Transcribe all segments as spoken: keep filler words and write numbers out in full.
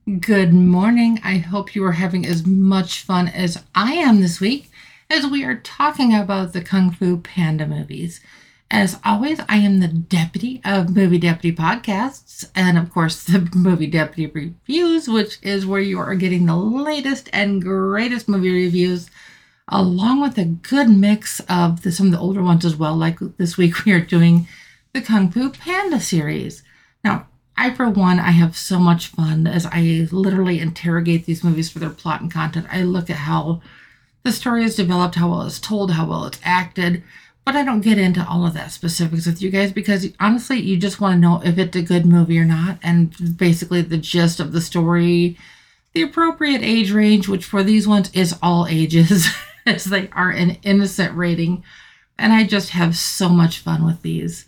Good morning. I hope you are having as much fun as I am this week as we are talking about the Kung Fu Panda movies. As always, I am the deputy of Movie Deputy Podcasts and, of course, the Movie Deputy Reviews, which is where you are getting the latest and greatest movie reviews, along with a good mix of the, some of the older ones as well. Like this week, we are doing the Kung Fu Panda series. Now, I, for one, I have so much fun as I literally interrogate these movies for their plot and content. I look at how the story is developed, how well it's told, how well it's acted, but I don't get into all of that specifics with you guys because, honestly, you just want to know if it's a good movie or not, and basically the gist of the story, the appropriate age range, which for these ones is all ages, as they are an innocent rating, and I just have so much fun with these.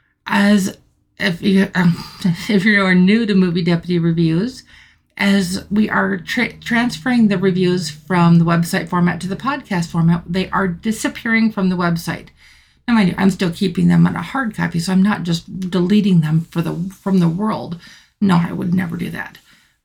As If you um, if you are new to Movie Deputy Reviews, as we are tra- transferring the reviews from the website format to the podcast format, they are disappearing from the website. Now, mind you, I'm still keeping them on a hard copy, so I'm not just deleting them for the from the world. No, I would never do that.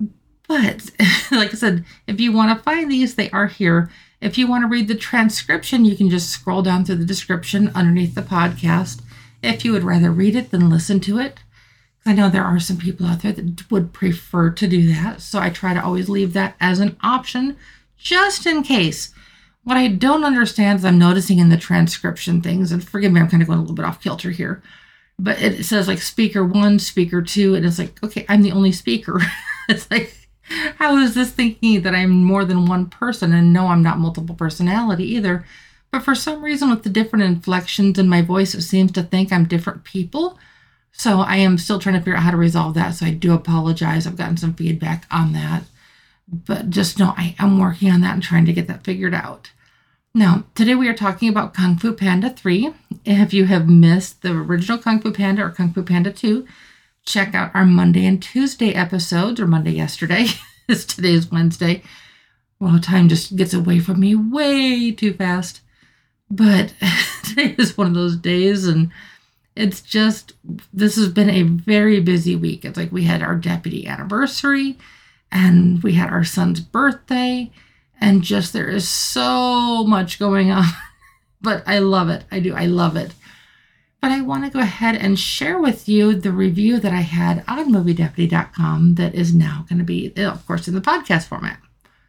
But, like I said, if you want to find these, they are here. If you want to read the transcription, you can just scroll down through the description underneath the podcast. If you would rather read it than listen to it. I know there are some people out there that would prefer to do that, so I try to always leave that as an option, just in case. What I don't understand is I'm noticing in the transcription things, and forgive me, I'm kind of going a little bit off kilter here, but it says like speaker one, speaker two, and it's like, okay, I'm the only speaker. It's like, how is this thinking that I'm more than one person? And no, I'm not multiple personality either. But for some reason, with the different inflections in my voice, it seems to think I'm different people. So I am still trying to figure out how to resolve that. So I do apologize. I've gotten some feedback on that. But just know I am working on that and trying to get that figured out. Now, today we are talking about Kung Fu Panda three. If you have missed the original Kung Fu Panda or Kung Fu Panda two, check out our Monday and Tuesday episodes, or Monday yesterday, as today's Wednesday. Well, time just gets away from me way too fast. But today is one of those days, and it's just, this has been a very busy week. It's like we had our deputy anniversary, and we had our son's birthday, and just there is so much going on. But I love it. I do. I love it. But I want to go ahead and share with you the review that I had on movie deputy dot com that is now going to be, of course, in the podcast format.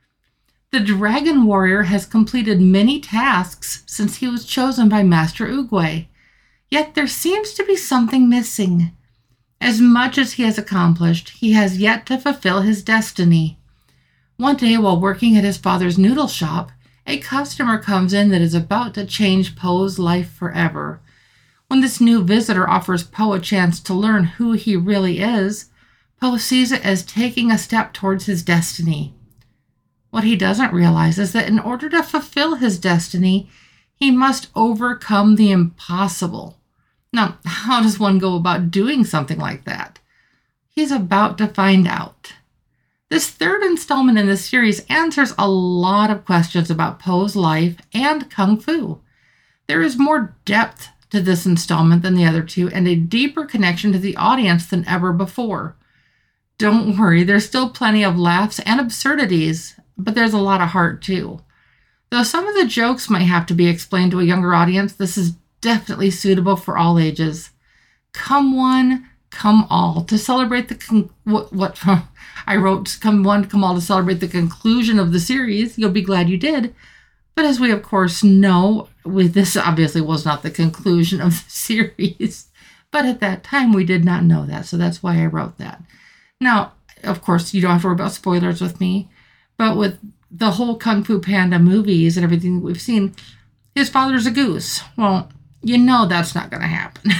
The Dragon Warrior has completed many tasks since he was chosen by Master Oogway. Yet there seems to be something missing. As much as he has accomplished, he has yet to fulfill his destiny. One day, while working at his father's noodle shop, a customer comes in that is about to change Po's life forever. When this new visitor offers Po a chance to learn who he really is, Po sees it as taking a step towards his destiny. What he doesn't realize is that in order to fulfill his destiny, he must overcome the impossible. Now, how does one go about doing something like that? He's about to find out. This third installment in this series answers a lot of questions about Po's life and Kung Fu. There is more depth to this installment than the other two, and a deeper connection to the audience than ever before. Don't worry, there's still plenty of laughs and absurdities, but there's a lot of heart too. Though some of the jokes might have to be explained to a younger audience, this is definitely suitable for all ages. Come one, come all, to celebrate the, con- what, what I wrote, come one, come all to celebrate the conclusion of the series. You'll be glad you did. But as we, of course, know, with this obviously was not the conclusion of the series. But at that time, we did not know that, so that's why I wrote that. Now, of course, you don't have to worry about spoilers with me. But with the whole Kung Fu Panda movies and everything that we've seen, his father's a goose. Well, you know that's not going to happen.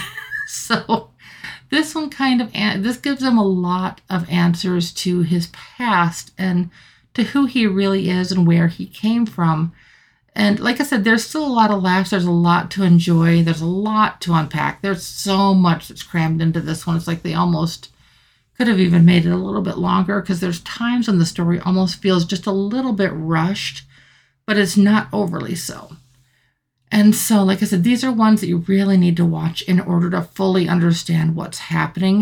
So this one kind of, this gives him a lot of answers to his past and to who he really is and where he came from. And like I said, there's still a lot of laughs. There's a lot to enjoy. There's a lot to unpack. There's so much that's crammed into this one. It's like they almost could have even made it a little bit longer because there's times when the story almost feels just a little bit rushed, but it's not overly so. And so, like I said, these are ones that you really need to watch in order to fully understand what's happening.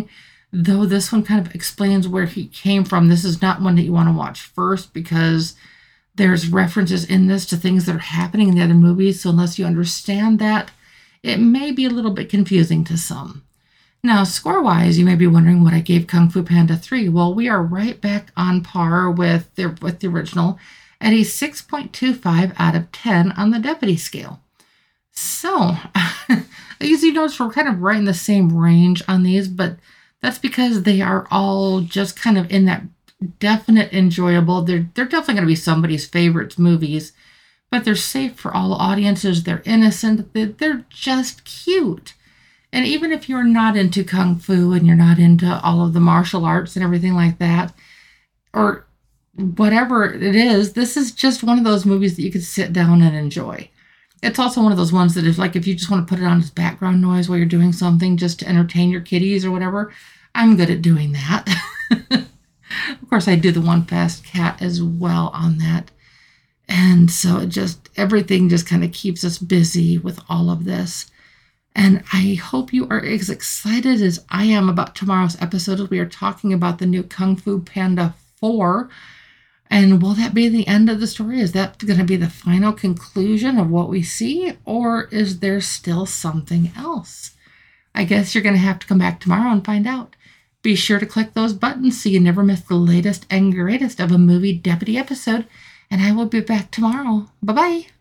Though this one kind of explains where he came from, this is not one that you want to watch first because there's references in this to things that are happening in the other movies. So unless you understand that, it may be a little bit confusing to some. Now, score-wise, you may be wondering what I gave Kung Fu Panda three. Well, we are right back on par with the, with the original at a six point two five out of ten on the Deputy scale. So, as you notice, we're kind of right in the same range on these, but that's because they are all just kind of in that definite enjoyable. They're, they're definitely going to be somebody's favorites movies, but they're safe for all audiences. They're innocent. They're, they're just cute. And even if you're not into Kung Fu and you're not into all of the martial arts and everything like that, or whatever it is, this is just one of those movies that you could sit down and enjoy. It's also one of those ones that if, like, if you just want to put it on as background noise while you're doing something just to entertain your kiddies or whatever, I'm good at doing that. Of course, I do the One Fast Cat as well on that. And so it just, everything just kind of keeps us busy with all of this. And I hope you are as excited as I am about tomorrow's episode as we are talking about the new Kung Fu Panda four. And will that be the end of the story? Is that going to be the final conclusion of what we see? Or is there still something else? I guess you're going to have to come back tomorrow and find out. Be sure to click those buttons so you never miss the latest and greatest of a Movie Deputy episode. And I will be back tomorrow. Bye-bye.